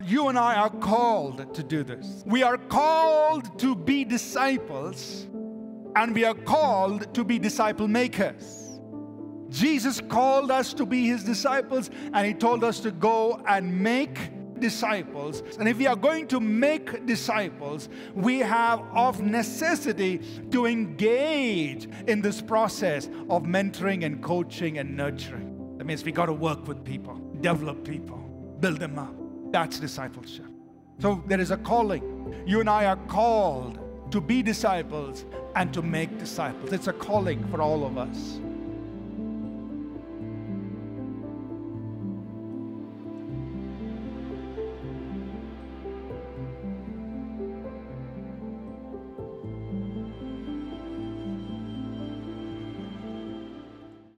you and I are called to do this. We are called to be disciples, and we are called to be disciple makers. Jesus called us to be his disciples, and he told us to go and make disciples. And if we are going to make disciples, we have of necessity to engage in this process of mentoring and coaching and nurturing. That means we got to work with people, develop people, build them up. That's discipleship. So there is a calling. You and I are called to be disciples and to make disciples. It's a calling for all of us.